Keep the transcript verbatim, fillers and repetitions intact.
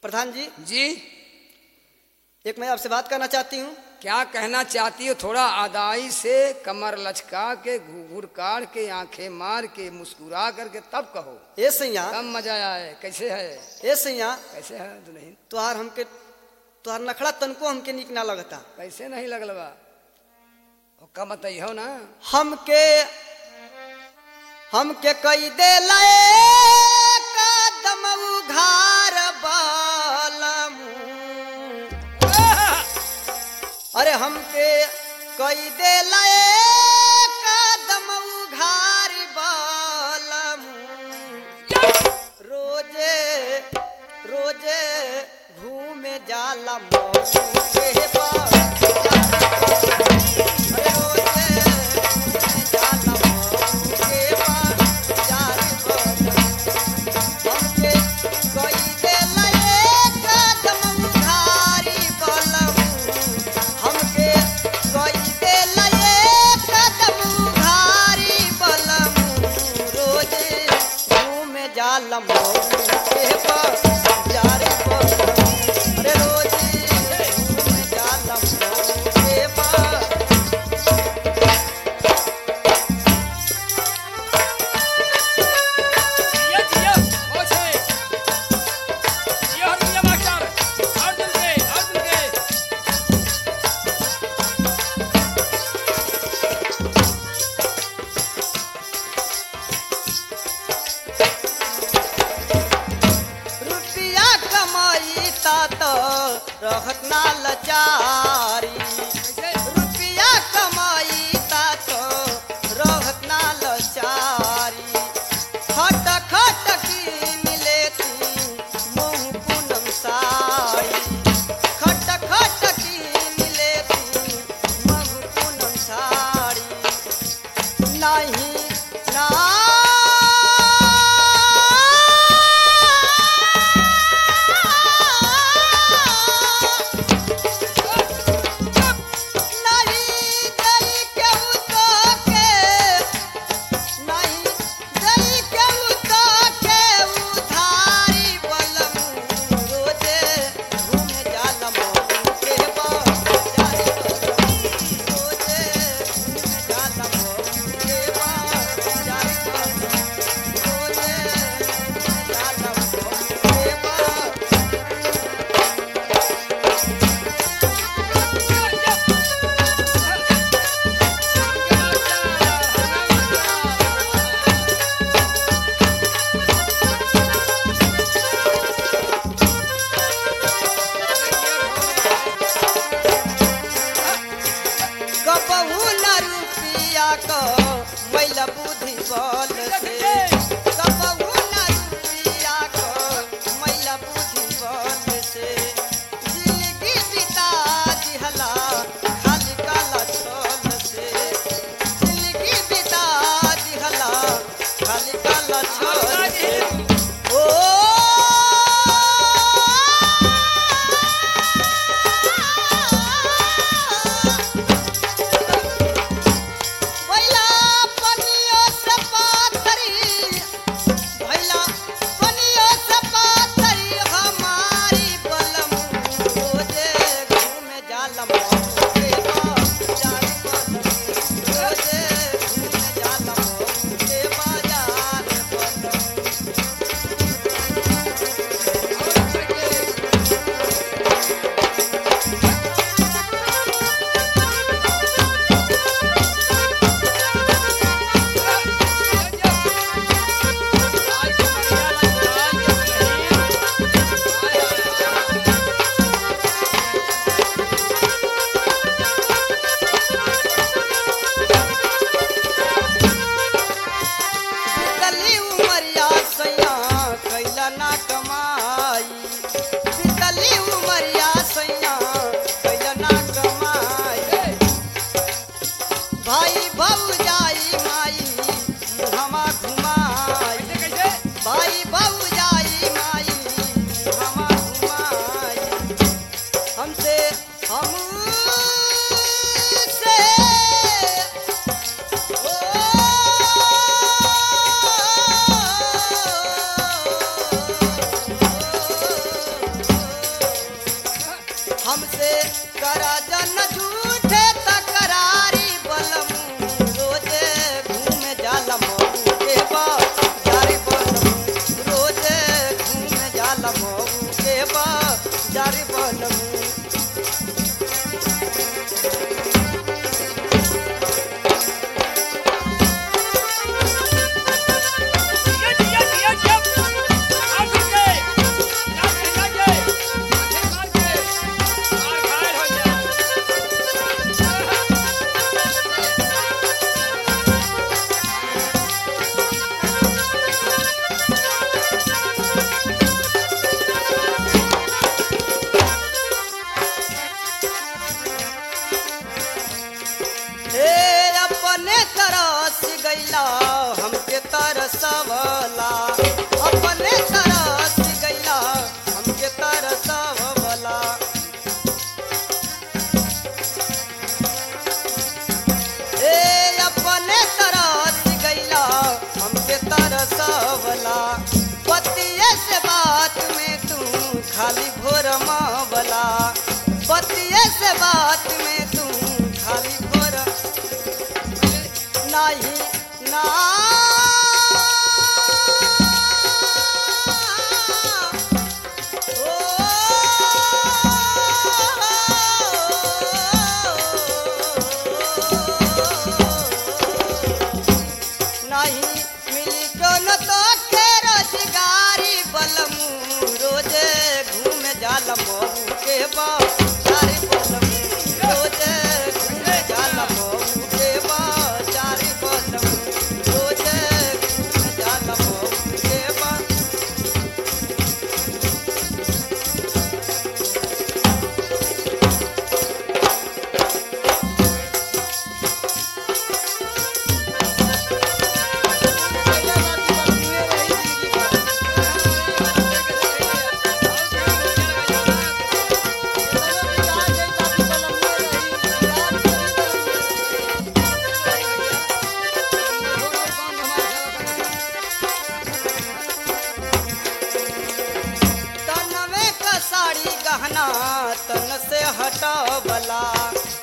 प्रधान जी जी एक मैं आपसे बात करना चाहती हूँ। क्या कहना चाहती हो? थोड़ा आदाई से कमर लचका के घूर काट के आंखें मार के मुस्कुरा करके तब कहो। ए सैया तब मजा आए। कैसे है? ए सैया कैसे है दुल्हन? तुहार हमके तुहार नखड़ा तनको हमके निक ना लगता। कैसे नहीं लगल बा? का बताइयो ना। हमके हमके कई दे लए कदम उघार बालमू। अरे हमके कई दे लए कदम उघार बालमू। रोजे रोजे घूमे जाला मऊ के पास। रहत ना लचारी रुपया कमाई ता तो रहत ना लचारी। खट खट कीन लेती मुँह पूनम साड़ी। खट खट कीन लेती मुँह पूनम साड़ी। नहीं ना मैला बुद्धि बल से कबहू ना रुपया को मैला बुद्धि बल से। जिंदगी बिता दिहला खाली काला छल से। जिंदगी बिता दिहला खाली काला छल से। ओ हमसे करा जन झूठे तकरारी बलमू रोजे घूमे जाला मऊ के बाजारी बलमू रोजे घूमे जाला मऊ के बाजारी बलमू अपने तरस गैला हमके तरसवला अपने तरस गैला हमके तरसवला ए अपने तरस गैला हमके तरसवला पतिये से बात में तू खाली भोर मावला पतिये से बात में तू खाली भोर नाही ना ओ नाही मिली कोनो तो के रोजगारी बलमू रोजे घूमे जाला मऊ के बाजारी बलमू रोजे घूमे जाला मऊ के बाजारी बलमू रोजे घूमे जाला मऊ के बा तन में का साड़ी गहना तन से हटावला